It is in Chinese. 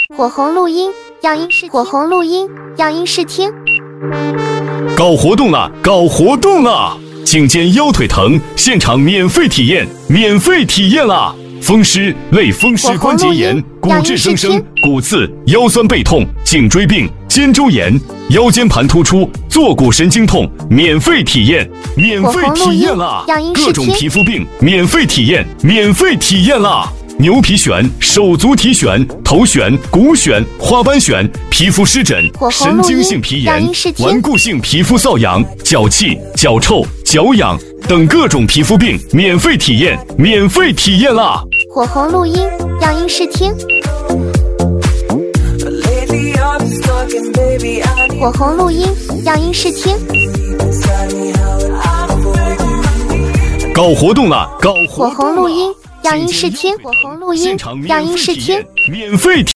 火红录音样音试，火红录音样音试听。 搞活动了，搞活动了！颈肩腰腿疼，现场免费体验，免费体验啦！风湿、类风湿关节炎、骨质增生、骨刺、腰酸背痛、颈椎病、肩周炎、腰间盘突出、坐骨神经痛，免费体验，免费体验啦！各种皮肤病免费体验，免费体验啦！牛皮癣、手足体癣、头癣、骨癣、花斑癣、皮肤湿疹、神经性皮炎、顽固性皮肤瘙痒、脚气、脚臭、脚痒等各种皮肤病免费体验，免费体验啦！ 火红录音样音试听。火红录音样音试听。 搞活动了，搞火红录音样音试听，火红录音样音试听， 免费体验。